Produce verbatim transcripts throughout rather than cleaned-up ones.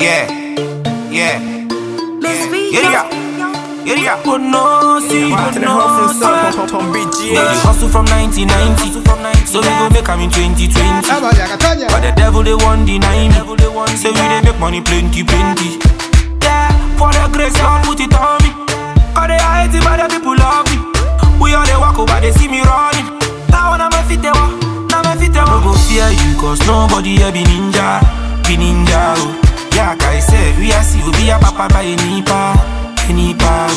Yeah, yeah, Miss yeah, yeah, yeah, yeah. Oh no, see, Back to the no, home from see. South Tom Tom B G. Yeah, you hustle from nineteen ninety, so we gon' make 'em in twenty twenty. But the devil they won't deny me. Say we dey make money plenty, plenty. Yeah, for the grace, Lord put it on me. Cause they hate it, but the people love me. We all they walk over, they see me running. Now when I'm a fit, they walk. Now I'm a fit, they walk. No go fear you, cause nobody here be ninja, be ninja. Oh. Yeah, I say we are see we be a papa by any pa, any pa.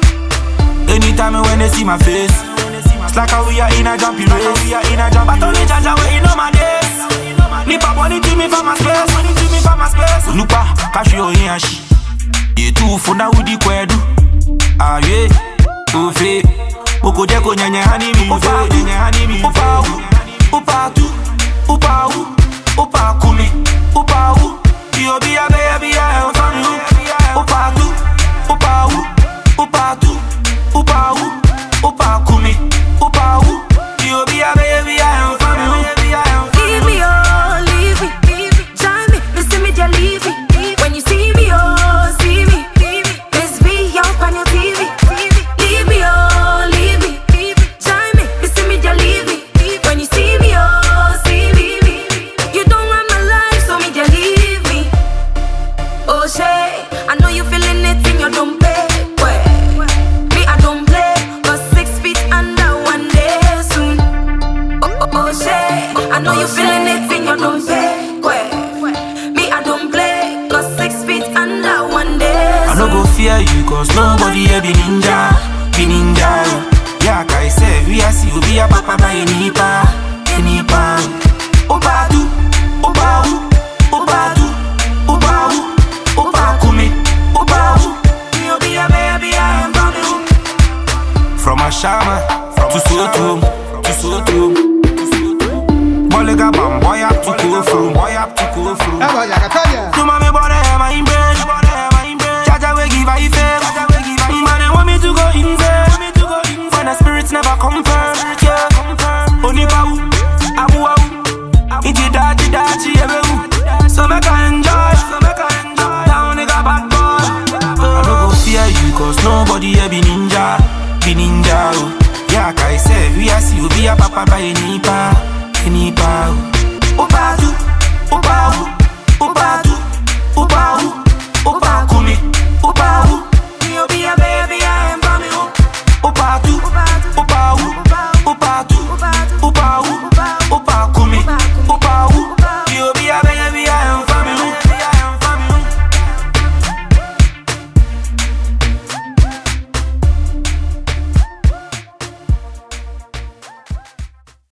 Anytime when they see my face, it's like how we are in a jumpy race. We are in a jumpy but only Jaja waiting on my days. Nipa money to me for my space, money to me for my space. Lupa, cash yo yashi. Ye tu funda udi kwedu. Ah yeah, ufe. Boko jeko nyanya hani mi, ufa nyanya hani mi. Upa u, upa tu, upa u, upa kumi, upa u. Yo be a baby, I am from you. Upa tu, upa u, upa tu, upa u, upa kumi, upa u. Yo be a baby, I am from you. Leave me, oh, leave me. Join me, listen me, just leave me. When you see me, oh, see me. Miss V, up on your T V. Leave me, oh, leave me. Join me, listen me, just leave me. When you see me, oh, see me. You don't want my life, so me just leave me. Oh, Shay, I know you feeling it in your dumb pay. Me, I don't play, but six feet under one day soon. Oh, oh, oh, Shay, I know you feeling it in your dumb pay. Me, I don't play, cause six feet under one day I no go fear you, cause nobody here be ninja, be ninja. Yeah, I say we are see we be a papa by any pa, any pa. Opa tu, opa u, opa tu, opa u, opa kumi, opa u. You be a baby, I am from you. From a shaman to Soto, to Soto. Bolega bam, boy up to Kofru, boy up to Kofru. To mommy, boy, I'm in bed. Jaja will give I fame. Man, they want me to go insane. When the spirits never confirm. Yeah, only Pau, Abu Abu. It's dachi dachi ebewu. So make I enjoy, so make I enjoy. Down nigga bad boy. I don't go fear you, cause nobody here be ninja, be ninja. Oh. Yeah, I say we are see we be a papa by any pa, any pa.